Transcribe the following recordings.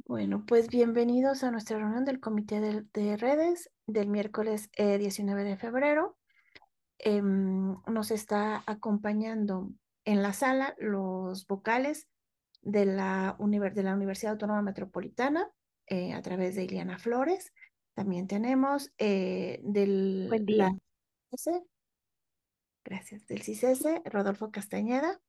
Bueno, pues bienvenidos a nuestra reunión del Comité de Redes del miércoles 19 de febrero. Nos está acompañando en la sala los vocales de la Universidad Autónoma Metropolitana a través de Iliana Flores. También tenemos Buen día. CICESE, gracias, del CICESE, Rodolfo Castañeda,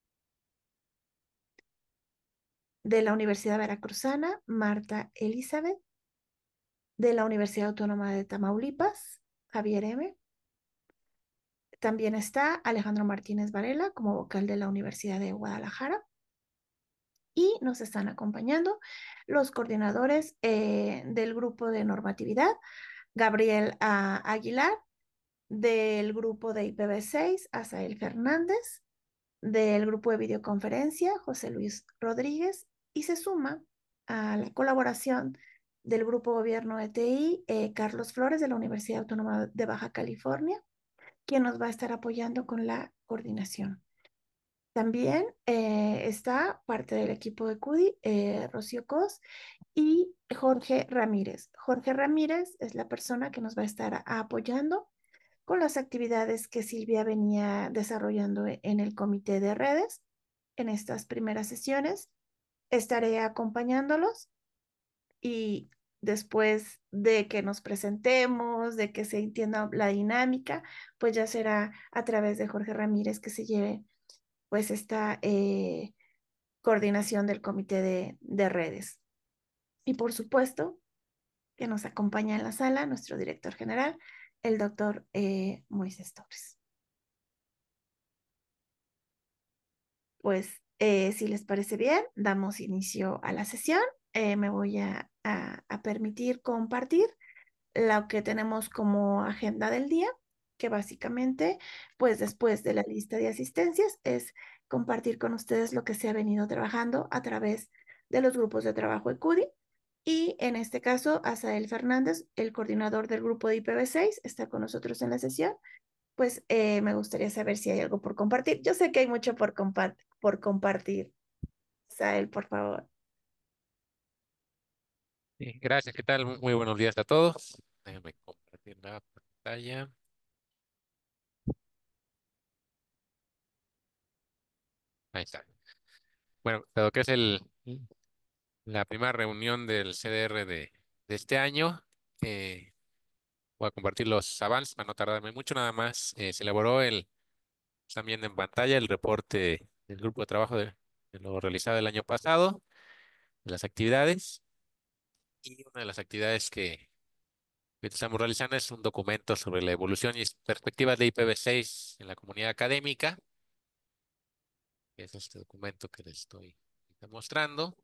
de la Universidad Veracruzana, Marta Elizabeth, de la Universidad Autónoma de Tamaulipas, Javier M. También está Alejandro Martínez Varela como vocal de la Universidad de Guadalajara. Y nos están acompañando los coordinadores del grupo de normatividad, Gabriel Aguilar, del grupo de IPv6, Asael Fernández, del grupo de videoconferencia, José Luis Rodríguez, y se suma a la colaboración del grupo gobierno de TI, Carlos Flores, de la Universidad Autónoma de Baja California, quien nos va a estar apoyando con la coordinación. También está parte del equipo de CUDI, Rocío Cos y Jorge Ramírez. Jorge Ramírez es la persona que nos va a estar apoyando con las actividades que Silvia venía desarrollando en el comité de redes en estas primeras sesiones. Estaré acompañándolos y después de que nos presentemos, de que se entienda la dinámica, pues ya será a través de Jorge Ramírez que se lleve pues esta coordinación del comité de redes. Y por supuesto que nos acompaña en la sala nuestro director general, el doctor Moisés Torres. Pues si les parece bien, damos inicio a la sesión. Me voy a permitir compartir lo que tenemos como agenda del día, que básicamente, pues después de la lista de asistencias, es compartir con ustedes lo que se ha venido trabajando a través de los grupos de trabajo de CUDI. Y en este caso, Asael Fernández, el coordinador del grupo de IPv6, está con nosotros en la sesión. Pues me gustaría saber si hay algo por compartir. Yo sé que hay mucho por compartir. Asael, por favor. Sí, gracias, ¿qué tal? Muy buenos días a todos. Déjenme compartir la pantalla. Ahí está. Bueno, dado que es la primera reunión del CDR de este año, voy a compartir los avances para no tardarme mucho. Nada más se elaboró están viendo en pantalla el reporte del grupo de trabajo de lo realizado el año pasado, de las actividades. Y una de las actividades que estamos realizando es un documento sobre la evolución y perspectivas de IPv6 en la comunidad académica. Es este documento que les estoy mostrando.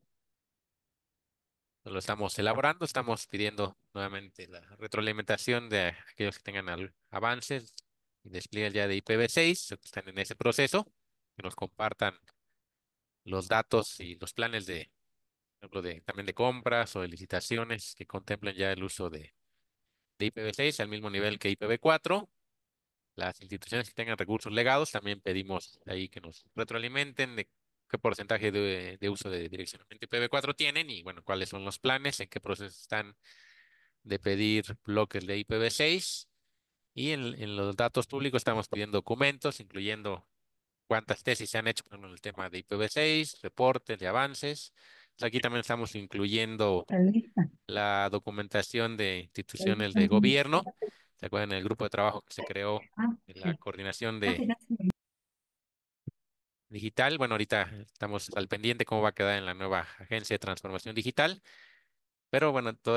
Lo estamos elaborando, estamos pidiendo nuevamente la retroalimentación de aquellos que tengan avances y despliegue ya de IPv6, que están en ese proceso, que nos compartan los datos y los planes por ejemplo, también de compras o de licitaciones que contemplen ya el uso de IPv6 al mismo nivel que IPv4. Las instituciones que tengan recursos legados, también pedimos ahí que nos retroalimenten de qué porcentaje de uso de direccionamiento IPv4 tienen y, bueno, cuáles son los planes, en qué proceso están de pedir bloques de IPv6. Y en los datos públicos estamos pidiendo documentos, incluyendo cuántas tesis se han hecho, por ejemplo, en el tema de IPv6, reportes de avances. Aquí también estamos incluyendo Lista, la documentación de la instituciones lista. de gobierno. ¿Se acuerdan del grupo de trabajo que se creó Ah, en la sí. coordinación Gracias, de gracias. digital? Bueno, ahorita estamos al pendiente cómo va a quedar en la nueva agencia de transformación digital, pero bueno, todo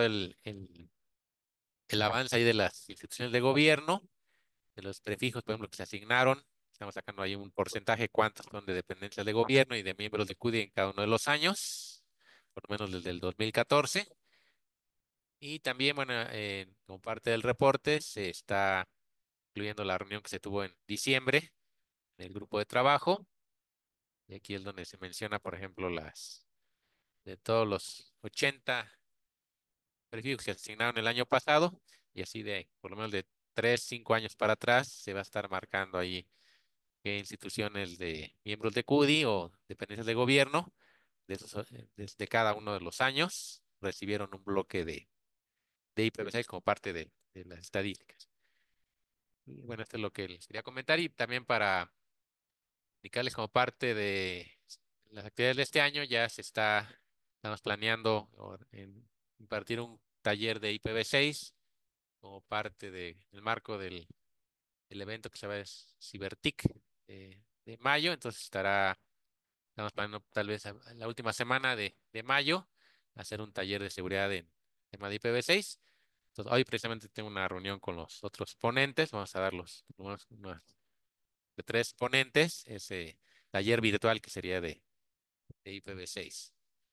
el avance ahí de las instituciones de gobierno, de los prefijos, por ejemplo, que se asignaron, estamos sacando ahí un porcentaje, cuántos son de dependencias de gobierno y de miembros de CUDI en cada uno de los años, por lo menos desde el 2014. Y también, bueno, como parte del reporte se está incluyendo la reunión que se tuvo en diciembre en el grupo de trabajo. Y aquí es donde se menciona, por ejemplo, de todos los 80 prefijos que se asignaron el año pasado, y así de por lo menos de 3 5 años para atrás, se va a estar marcando ahí qué instituciones de miembros de CUDI o dependencias de gobierno de cada uno de los años recibieron un bloque de IPv6 como parte de las estadísticas. Y bueno, esto es lo que les quería comentar y también para indicarles como parte de las actividades de este año ya estamos planeando impartir un taller de IPv6 como parte del marco del evento que se llama CiberTIC de mayo, entonces estamos planeando tal vez a la última semana de mayo hacer un taller de seguridad en tema de IPv6. Entonces, hoy precisamente tengo una reunión con los otros ponentes, vamos a dar unos de tres ponentes, ese taller virtual que sería de IPv6.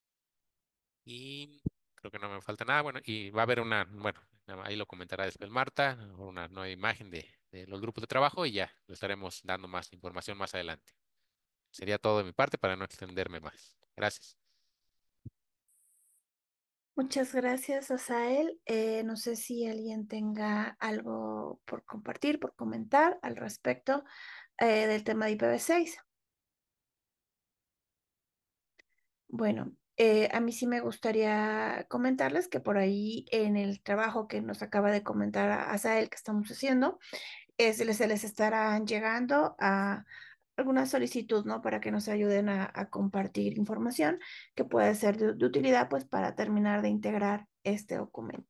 Y creo que no me falta nada, bueno, y va a haber bueno, ahí lo comentará después Marta, una nueva imagen de los grupos de trabajo y ya le estaremos dando más información más adelante. Sería todo de mi parte para no extenderme más. Gracias. Muchas gracias, Asael. No sé si alguien tenga algo por compartir, por comentar al respecto del tema de IPv6. Bueno, a mí sí me gustaría comentarles que por ahí en el trabajo que nos acaba de comentar Asael que estamos haciendo, se les estarán llegando a alguna solicitud, ¿no? Para que nos ayuden a compartir información que puede ser de utilidad, pues, para terminar de integrar este documento.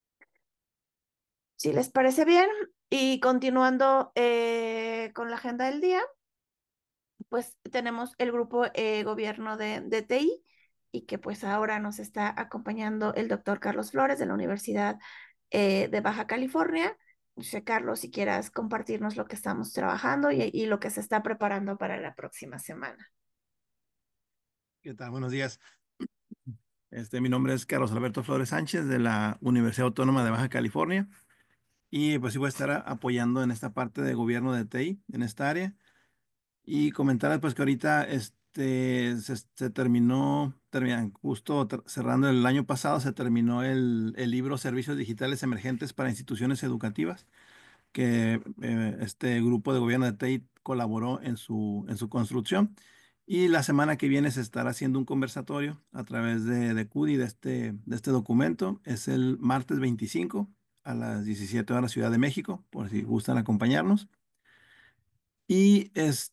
Si les parece bien, y continuando con la agenda del día, pues tenemos el grupo gobierno de TI y que pues ahora nos está acompañando el doctor Carlos Flores de la Universidad de Baja California. No sé, Carlos, si quieras compartirnos lo que estamos trabajando y lo que se está preparando para la próxima semana. ¿Qué tal? Buenos días. Mi nombre es Carlos Alberto Flores Sánchez de la Universidad Autónoma de Baja California y pues sí voy a estar apoyando en esta parte de gobierno de TI, en esta área y comentarles pues que ahorita se justo cerrando el año pasado se terminó el libro Servicios Digitales Emergentes para Instituciones Educativas que este grupo de gobierno de TEI colaboró en su construcción. Y la semana que viene se estará haciendo un conversatorio a través de CUDI de este documento. Es el martes 25 a las 17 horas Ciudad de México, por si gustan acompañarnos. Y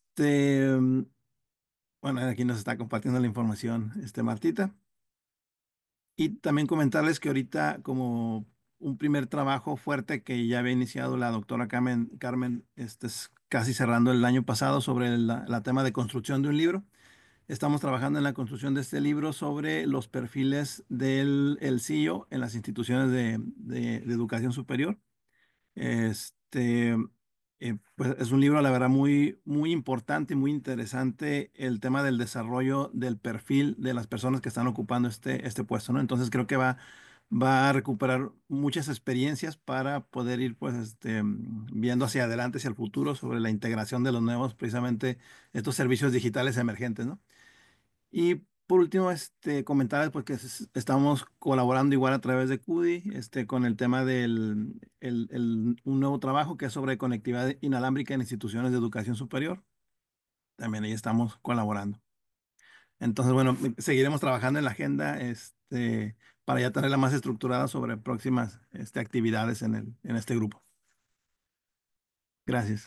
bueno, aquí nos está compartiendo la información, Martita. Y también comentarles que ahorita como un primer trabajo fuerte que ya había iniciado la doctora Carmen, es casi cerrando el año pasado sobre la tema de construcción de un libro. Estamos trabajando en la construcción de este libro sobre los perfiles del el CEO en las instituciones de educación superior. Este, pues es un libro, la verdad, muy importante y muy interesante el tema del desarrollo del perfil de las personas que están ocupando este puesto, ¿no? Entonces creo que va a recuperar muchas experiencias para poder ir, pues, viendo hacia adelante, hacia el futuro, sobre la integración de los nuevos, precisamente, estos servicios digitales emergentes, ¿no? Y por último, comentarles porque estamos colaborando igual a través de CUDI, con el tema un nuevo trabajo que es sobre conectividad inalámbrica en instituciones de educación superior. También ahí estamos colaborando. Entonces, bueno, seguiremos trabajando en la agenda, para ya tenerla más estructurada sobre próximas, actividades en este grupo. Gracias.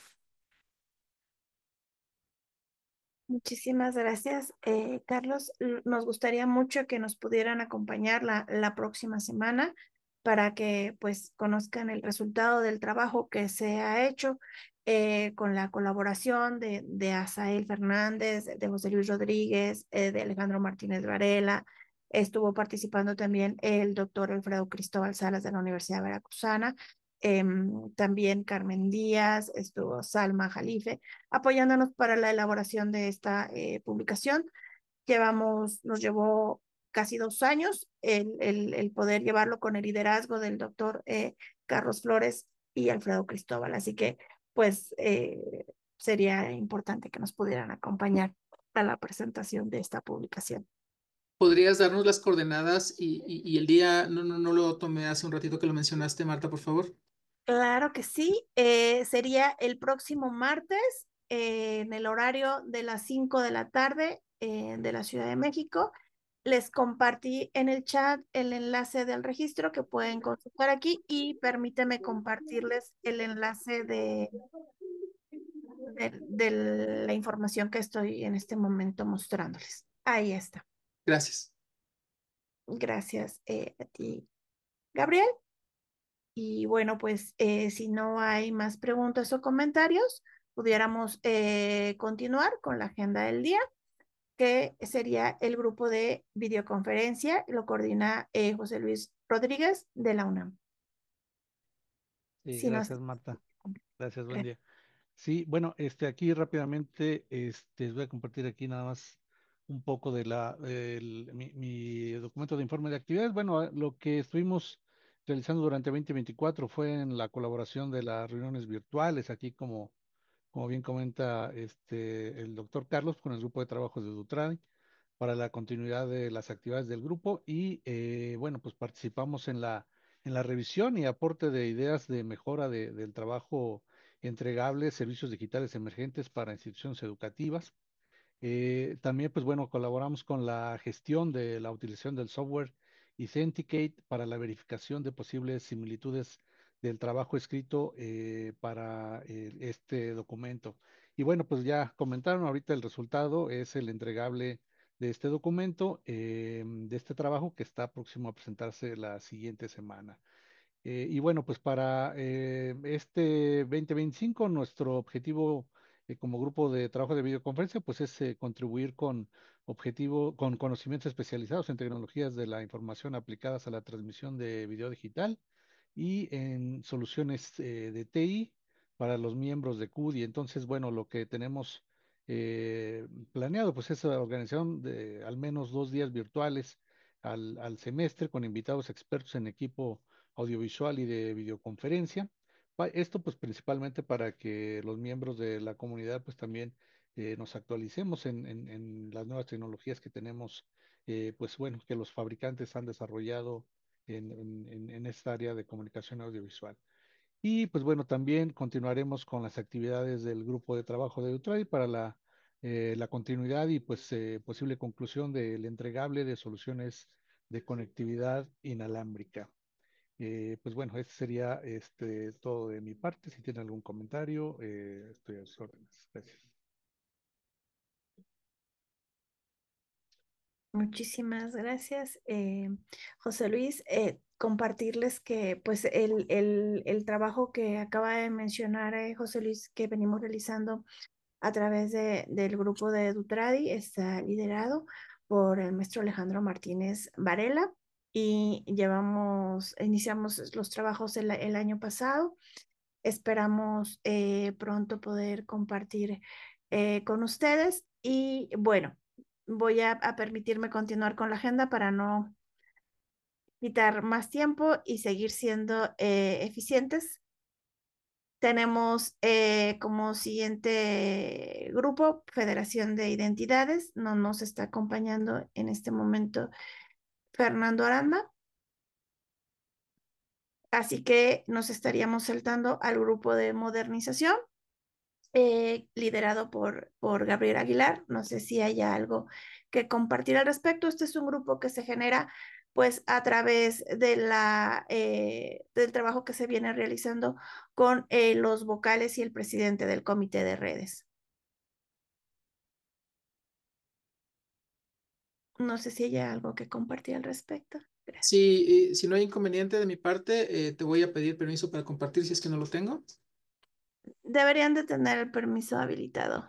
Muchísimas gracias, Carlos. Nos gustaría mucho que nos pudieran acompañar la próxima semana para que pues conozcan el resultado del trabajo que se ha hecho con la colaboración de Asael Fernández, de José Luis Rodríguez, de Alejandro Martínez Varela. Estuvo participando también el doctor Alfredo Cristóbal Salas de la Universidad Veracruzana. También Carmen Díaz, estuvo Salma Jalife apoyándonos para la elaboración de esta publicación. Nos llevó casi 2 años el poder llevarlo con el liderazgo del doctor Carlos Flores y Alfredo Cristóbal. Así que, pues, sería importante que nos pudieran acompañar a la presentación de esta publicación. ¿Podrías darnos las coordenadas y el día? No lo tomé hace un ratito que lo mencionaste, Marta, por favor. Claro que sí, sería el próximo martes en el horario de las 5 de la tarde de la Ciudad de México Les compartí en el chat el enlace del registro que pueden consultar aquí y permíteme compartirles el enlace de la información que estoy en este momento mostrándoles. Ahí está. Gracias. Gracias a ti, Gabriel. Y bueno, pues si no hay más preguntas o comentarios, pudiéramos continuar con la agenda del día, que sería el grupo de videoconferencia. Lo coordina José Luis Rodríguez de la UNAM. Sí, Si nos... gracias, Marta. Gracias, buen día. Sí, bueno, aquí rápidamente, les voy a compartir aquí nada más un poco de mi documento de informe de actividades. Bueno, lo que estuvimos realizando durante 2024 fue en la colaboración de las reuniones virtuales, aquí como bien comenta el doctor Carlos, con el grupo de trabajo de Dutradi, para la continuidad de las actividades del grupo y bueno, pues participamos en la revisión y aporte de ideas de mejora del trabajo entregable, servicios digitales emergentes para instituciones educativas. También, pues bueno, colaboramos con la gestión de la utilización del software Authenticate para la verificación de posibles similitudes del trabajo escrito para este documento. Y bueno, pues ya comentaron ahorita el resultado, es el entregable de este documento, de este trabajo que está próximo a presentarse la siguiente semana. Y bueno, pues para este 2025, nuestro objetivo como grupo de trabajo de videoconferencia, pues es contribuir con conocimientos especializados en tecnologías de la información aplicadas a la transmisión de video digital y en soluciones de TI para los miembros de CUDI. Entonces, bueno, lo que tenemos planeado, pues es la organización de al menos 2 días virtuales al semestre con invitados expertos en equipo audiovisual y de videoconferencia. Esto pues principalmente para que los miembros de la comunidad pues también nos actualicemos en las nuevas tecnologías que tenemos, pues bueno, que los fabricantes han desarrollado en esta área de comunicación audiovisual. Y pues bueno, también continuaremos con las actividades del grupo de trabajo de Utradi para la continuidad y pues posible conclusión del entregable de soluciones de conectividad inalámbrica. Pues bueno, ese sería todo de mi parte. Si tienen algún comentario, estoy a sus órdenes. Gracias. Muchísimas gracias, José Luis. Compartirles que pues el trabajo que acaba de mencionar José Luis, que venimos realizando a través del grupo de Dutradi, está liderado por el maestro Alejandro Martínez Varela y iniciamos los trabajos el año pasado. Esperamos pronto poder compartir con ustedes y bueno, voy a permitirme continuar con la agenda para no quitar más tiempo y seguir siendo eficientes. Tenemos como siguiente grupo Federación de Identidades. No nos está acompañando en este momento Fernando Aranda. Así que nos estaríamos saltando al grupo de modernización, liderado por Gabriel Aguilar. No sé si haya algo que compartir al respecto. Este es un grupo que se genera pues a través del trabajo que se viene realizando con los vocales y el presidente del comité de redes. No sé si haya algo que compartir al respecto. Gracias. Sí, si no hay inconveniente de mi parte, te voy a pedir permiso para compartir si es que no lo tengo. Deberían de tener el permiso habilitado.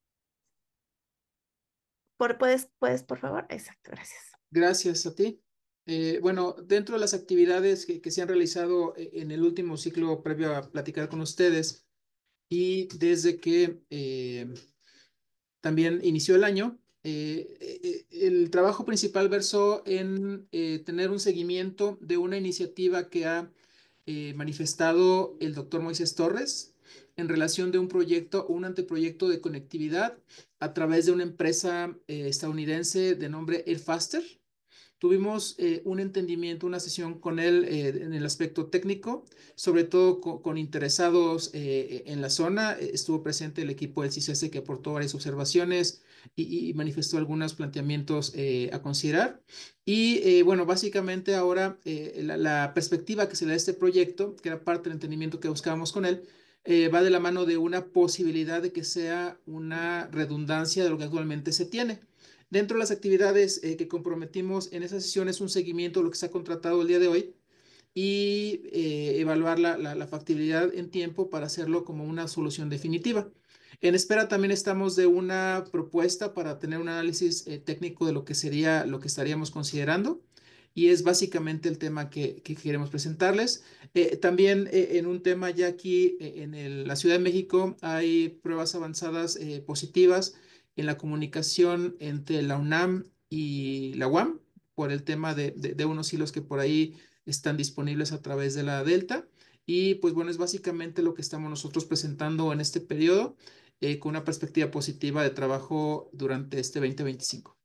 ¿Puedes, por favor? Exacto, gracias. Gracias a ti. Bueno, dentro de las actividades que se han realizado en el último ciclo previo a platicar con ustedes y desde que también inició el año, el trabajo principal versó en tener un seguimiento de una iniciativa que ha manifestado el doctor Moisés Torres en relación de un proyecto, un anteproyecto de conectividad a través de una empresa estadounidense de nombre Airfaster. Tuvimos un entendimiento, una sesión con él en el aspecto técnico, sobre todo con interesados en la zona. Estuvo presente el equipo del CICESE que aportó varias observaciones y manifestó algunos planteamientos a considerar. Y bueno, básicamente ahora la perspectiva que se le da a este proyecto, que era parte del entendimiento que buscábamos con él, va de la mano de una posibilidad de que sea una redundancia de lo que actualmente se tiene. Dentro de las actividades que comprometimos en esa sesión es un seguimiento de lo que se ha contratado el día de hoy y evaluar la factibilidad en tiempo para hacerlo como una solución definitiva. En espera también estamos de una propuesta para tener un análisis técnico de lo que sería lo que estaríamos considerando y es básicamente el tema que queremos presentarles. También en un tema ya aquí la Ciudad de México hay pruebas avanzadas positivas en la comunicación entre la UNAM y la UAM por el tema de unos hilos que por ahí están disponibles a través de la Delta. Y pues bueno, es básicamente lo que estamos nosotros presentando en este periodo con una perspectiva positiva de trabajo durante este 2025.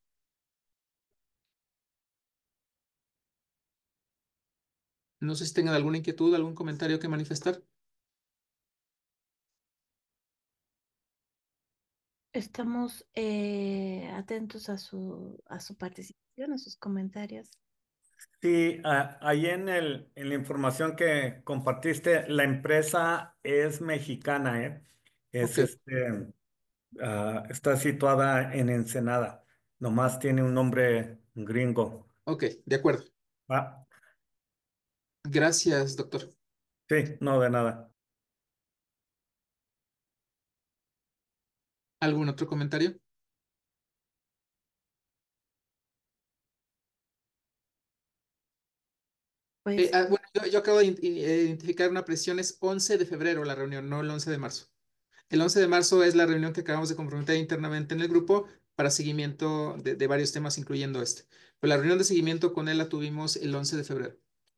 No sé si tengan alguna inquietud, algún comentario que manifestar. Estamos atentos a su participación, a sus comentarios. Sí, ahí en la información que compartiste, la empresa es mexicana, ¿eh? Es Ok, está situada en Ensenada, nomás tiene un nombre gringo. ok, de acuerdo. Ah, Gracias, doctor. sí, no, de nada. ¿Algún otro comentario? Pues Bueno, yo acabo de identificar una presión, es 11 de febrero la reunión, no el 11 de marzo. El 11 de marzo es la reunión que acabamos de comprometer internamente en el grupo para seguimiento de varios temas, incluyendo este. Pero la reunión de seguimiento con él la tuvimos el 11 de febrero.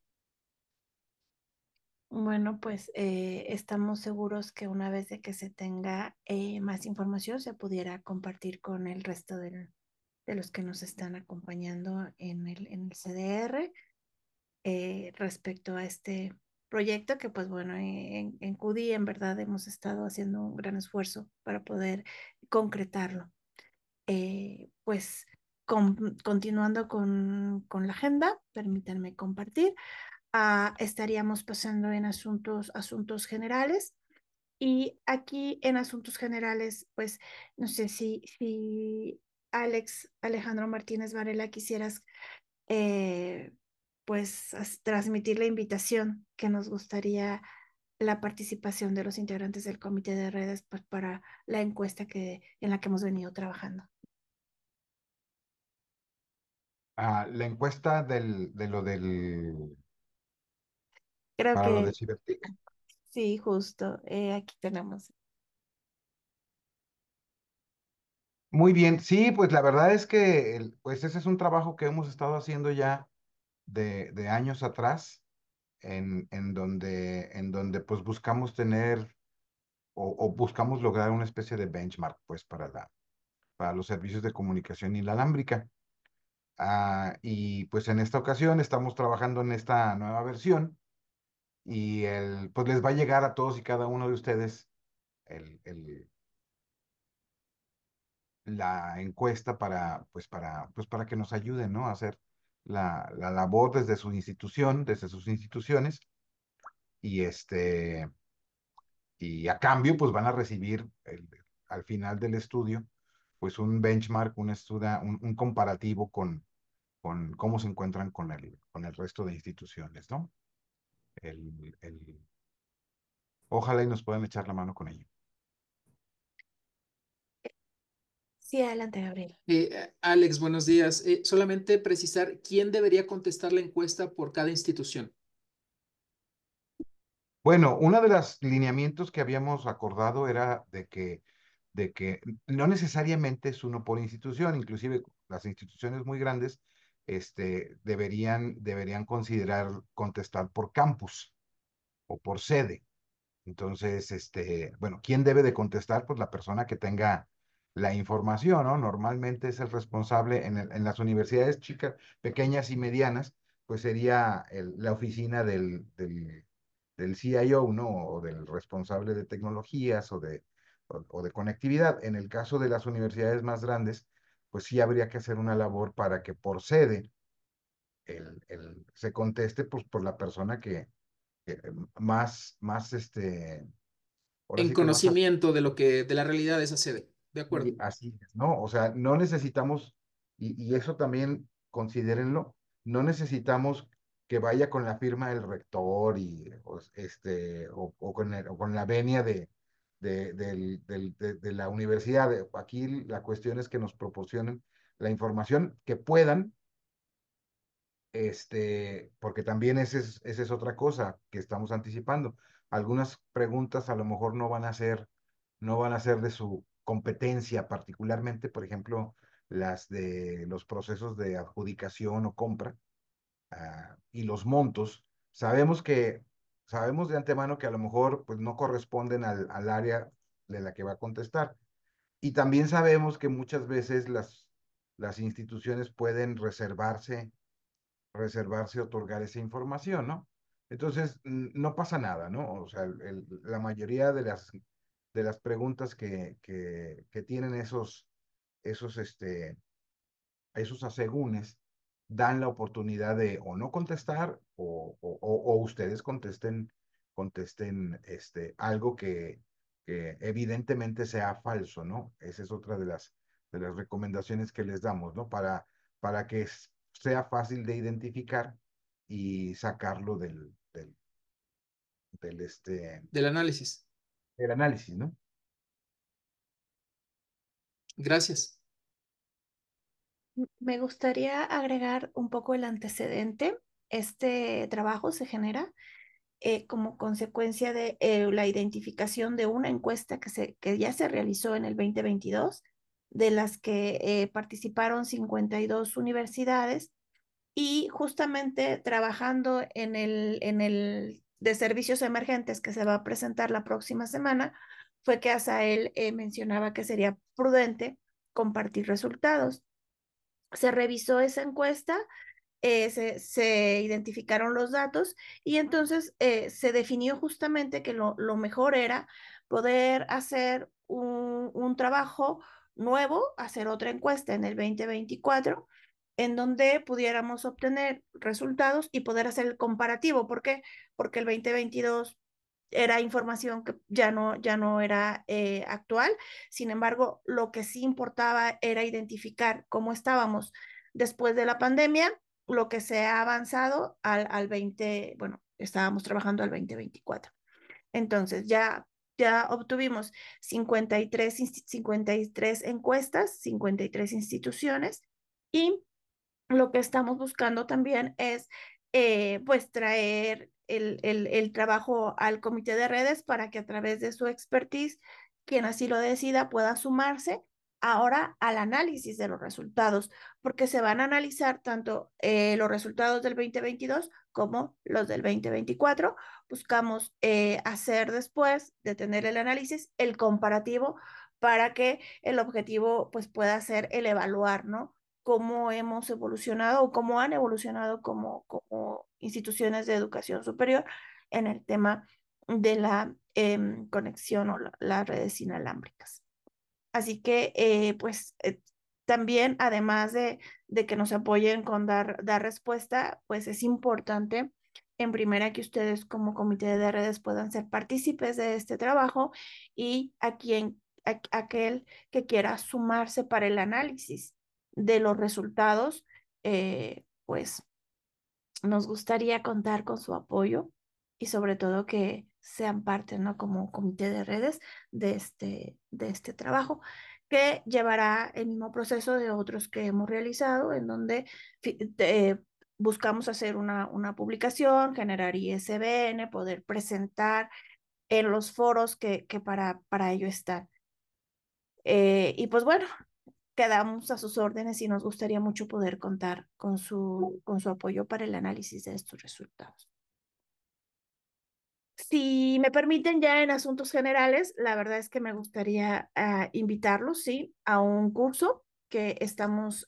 bueno, pues estamos seguros que una vez de que se tenga más información se pudiera compartir con el resto de los que nos están acompañando en el CDR respecto a este proyecto que pues bueno, en CUDI en verdad hemos estado haciendo un gran esfuerzo para poder concretarlo. Pues continuando con la agenda, permítanme compartir. Estaríamos pasando en asuntos generales. Y aquí en asuntos generales, pues no sé si Alejandro Martínez Varela quisieras eh, pues transmitir la invitación que nos gustaría la participación de los integrantes del comité de redes pues, para la encuesta en la que hemos venido trabajando. La encuesta Creo para lo de que Cibertic. sí, justo, aquí tenemos. Muy bien, sí, pues la verdad es que pues ese es un trabajo que hemos estado haciendo ya de años atrás, en donde pues buscamos tener o buscamos lograr una especie de benchmark pues para los servicios de comunicación inalámbrica. Y pues en esta ocasión estamos trabajando en esta nueva versión y pues les va a llegar a todos y cada uno de ustedes el, el, la encuesta para que nos ayuden, ¿no? A hacer la labor desde su institución, desde sus instituciones, y y a cambio, pues van a recibir al final del estudio, pues un benchmark, un comparativo con cómo se encuentran con el resto de instituciones, ¿no? El, el, Ojalá y nos puedan echar la mano con ello. Sí, adelante, Gabriel. Alex, buenos días. Solamente precisar quién debería contestar la encuesta por cada institución. Bueno, uno de los lineamientos que habíamos acordado era de que no necesariamente es uno por institución, inclusive las instituciones muy grandes, deberían considerar contestar por campus o por sede. Entonces, bueno, ¿quién debe de contestar? Pues la persona que tenga la información, ¿no? Normalmente es el responsable en las universidades chicas, pequeñas y medianas, pues sería la oficina del CIO, ¿no? O del responsable de tecnologías o de conectividad. En el caso de las universidades más grandes, pues sí habría que hacer una labor para que por sede se conteste pues, por la persona que ahora En sí que más conocimiento de la realidad de esa sede. De acuerdo. y así es, ¿no? O sea, no necesitamos, y eso también considérenlo, no necesitamos que vaya con la firma del rector o con la venia de la universidad. Aquí la cuestión es que nos proporcionen la información que puedan, porque también esa es otra cosa que estamos anticipando. Algunas preguntas a lo mejor no van a ser de su competencia, particularmente, por ejemplo, las de los procesos de adjudicación o compra, y los montos. Sabemos de antemano que a lo mejor pues, no corresponden al área de la que va a contestar. Y también sabemos que muchas veces las instituciones pueden reservarse otorgar esa información, ¿no? Entonces, no pasa nada, ¿no? O sea, la mayoría de las preguntas que tienen esos, este, esos asegúnes dan la oportunidad de o no contestar o ustedes contesten algo que evidentemente sea falso, ¿no? Esa es otra de las recomendaciones que les damos, ¿no? Para que sea fácil de identificar y sacarlo del, este, Del análisis. del análisis, ¿no? Gracias. Me gustaría agregar un poco el antecedente. Este trabajo se genera como consecuencia de la identificación de una encuesta que ya se realizó en el 2022, de las que participaron 52 universidades y justamente trabajando en el de servicios emergentes que se va a presentar la próxima semana, fue que Asael mencionaba que sería prudente compartir resultados. Se revisó esa encuesta, se identificaron los datos y entonces se definió justamente que lo mejor era poder hacer un trabajo nuevo, hacer otra encuesta en el 2024 en donde pudiéramos obtener resultados y poder hacer el comparativo. ¿Por qué? Porque el 2022 era información que ya no era actual. Sin embargo, lo que sí importaba era identificar cómo estábamos después de la pandemia, lo que se ha avanzado al 20, bueno, estábamos trabajando al 2024. Entonces, ya obtuvimos 53 encuestas, 53 instituciones y lo que estamos buscando también es pues traer el trabajo al comité de redes para que a través de su expertise, quien así lo decida, pueda sumarse ahora al análisis de los resultados, porque se van a analizar tanto los resultados del 2022 como los del 2024. Buscamos hacer después de tener el análisis, el comparativo para que el objetivo pues pueda ser el evaluar, ¿no? Cómo hemos evolucionado o cómo han evolucionado como instituciones de educación superior en el tema de la conexión o las redes inalámbricas. Así que, también, además de que nos apoyen con dar respuesta, pues es importante, en primera, que ustedes como comité de redes puedan ser partícipes de este trabajo y aquel que quiera sumarse para el análisis de los resultados, pues nos gustaría contar con su apoyo y sobre todo que sean parte, ¿no? Como comité de redes de este trabajo, que llevará el mismo proceso de otros que hemos realizado, en donde buscamos hacer una publicación, generar ISBN, poder presentar en los foros que para ello están. Y pues bueno, quedamos a sus órdenes y nos gustaría mucho poder contar con su apoyo para el análisis de estos resultados. Si me permiten, ya en asuntos generales, la verdad es que me gustaría invitarlos, sí, a un curso que estamos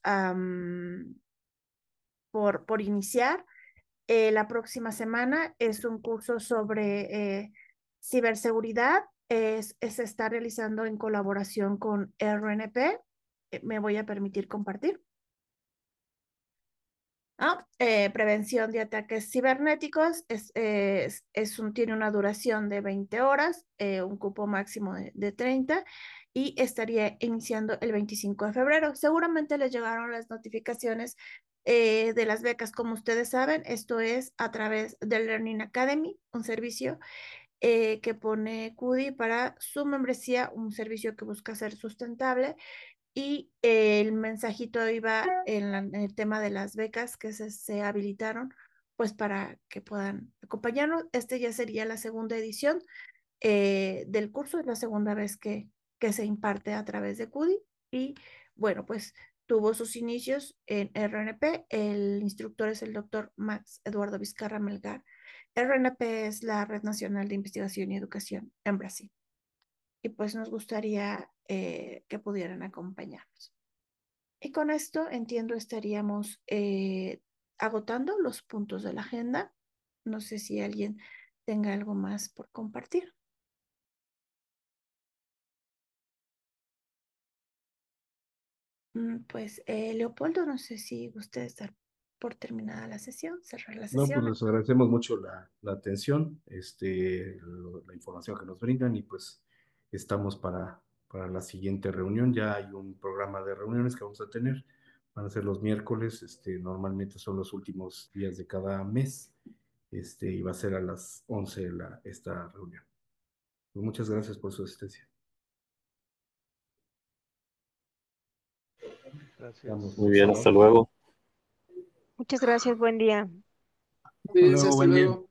por iniciar la próxima semana. Es un curso sobre ciberseguridad. Se está realizando en colaboración con RNP. Me voy a permitir compartir. Prevención de ataques cibernéticos tiene una duración de 20 horas, un cupo máximo de 30 y estaría iniciando el 25 de febrero. Seguramente les llegaron las notificaciones de las becas, como ustedes saben. Esto es a través del Learning Academy, un servicio que pone CUDI para su membresía, un servicio que busca ser sustentable, y el mensajito iba en el tema de las becas que se habilitaron, pues para que puedan acompañarnos. Este ya sería la segunda edición del curso, es la segunda vez que se imparte a través de CUDI. Y bueno, pues tuvo sus inicios en RNP. El instructor es el doctor Max Eduardo Vizcarra Melgar. RNP es la Red Nacional de Investigación y Educación en Brasil. Y pues nos gustaría que pudieran acompañarnos. Y con esto, entiendo, estaríamos agotando los puntos de la agenda. No sé si alguien tenga algo más por compartir. Pues Leopoldo, no sé si gusta estar por terminada la sesión, cerrar la No, pues sesión. les agradecemos mucho la atención, la información que nos brindan y pues estamos para la siguiente reunión. Ya hay un programa de reuniones que vamos a tener. Van a ser los miércoles, normalmente son los últimos días de cada mes, y va a ser a las 11 esta reunión. Pues muchas gracias por su asistencia. Gracias. Muy bien, hasta luego. Muchas gracias, buen día. Cuídense, hasta Buen día. luego.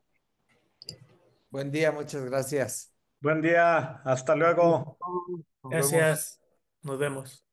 Buen día, muchas gracias. Buen día, hasta luego. Nos vemos. Gracias. Nos vemos.